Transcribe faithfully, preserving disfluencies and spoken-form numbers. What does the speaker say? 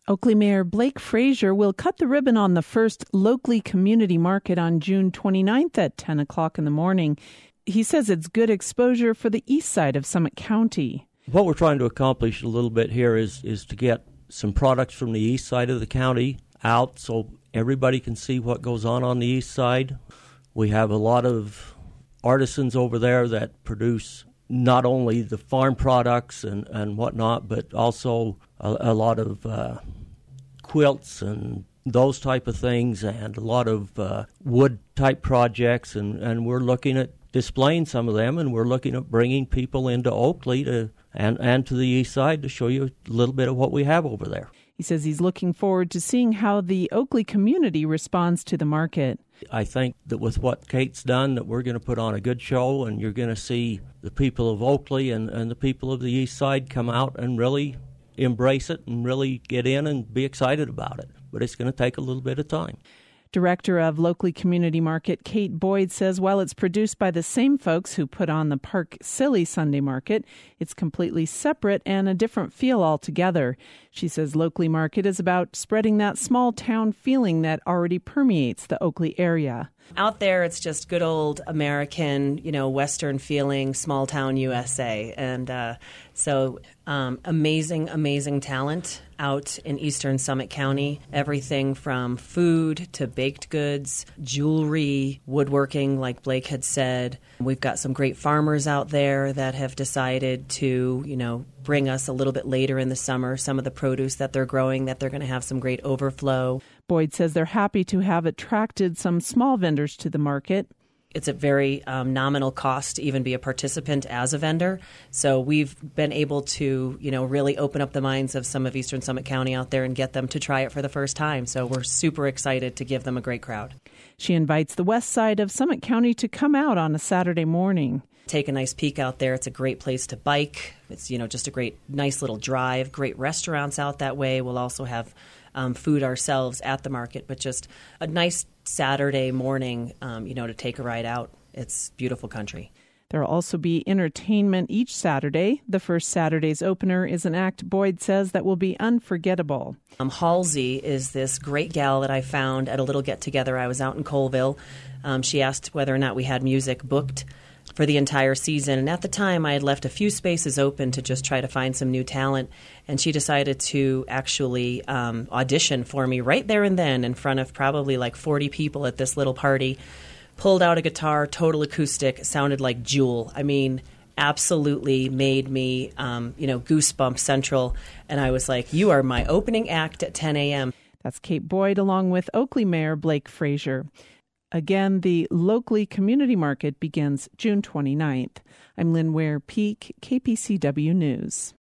Oakley Mayor Blake Frazier will cut the ribbon on the first Loakley Community Market on June twenty-ninth at ten o'clock in the morning. He says it's good exposure for the east side of Summit County. What we're trying to accomplish a little bit here is, is to get some products from the east side of the county out so everybody can see what goes on on the east side. We have a lot of artisans over there that produce not only the farm products and, and whatnot, but also a, a lot of uh, quilts and those type of things, and a lot of uh, wood-type projects, and, and we're looking at displaying some of them, and we're looking at bringing people into Oakley to and, and to the east side to show you a little bit of what we have over there. He says he's looking forward to seeing how the Oakley community responds to the market. I think that with what Kate's done, that we're going to put on a good show, and you're going to see the people of Oakley and, and the people of the east side come out and really embrace it and really get in and be excited about it. But it's going to take a little bit of time. Director of Loakley Community Market, Kate Boyd, says while it's produced by the same folks who put on the Park Silly Sunday Market, it's completely separate and a different feel altogether. She says Loakley Market is about spreading that small town feeling that already permeates the Oakley area. Out there, it's just good old American, you know, Western feeling, small town U S A. And uh, so um, amazing, amazing talent out in eastern Summit County. Everything from food to baked goods, jewelry, woodworking, like Blake had said. We've got some great farmers out there that have decided to, you know, bring us a little bit later in the summer some of the produce that they're growing, that they're going to have some great overflow. Boyd says they're happy to have attracted some small vendors to the market. It's a very um, nominal cost to even be a participant as a vendor. So we've been able to, you know, really open up the minds of some of Eastern Summit County out there and get them to try it for the first time. So we're super excited to give them a great crowd. She invites the west side of Summit County to come out on a Saturday morning. Take a nice peek out there. It's a great place to bike. It's, you know, just a great, nice little drive. Great restaurants out that way. We'll also have um, food ourselves at the market, but just a nice Saturday morning, um, you know, to take a ride out. It's beautiful country. There will also be entertainment each Saturday. The first Saturday's opener is an act, Boyd says, that will be unforgettable. Um, Halsey is this great gal that I found at a little get-together. I was out in Colville. Um, she asked whether or not we had music booked for the entire season. And at the time, I had left a few spaces open to just try to find some new talent. And she decided to actually um, audition for me right there and then in front of probably like forty people at this little party. Pulled out a guitar, total acoustic, sounded like Jewel. I mean, absolutely made me, um, you know, goosebump central. And I was like, you are my opening act at ten a.m. That's Kate Boyd along with Oakley Mayor Blake Frazier. Again, the Loakley Community Market begins June twenty-ninth. I'm Lynn Ware Peak, K P C W News.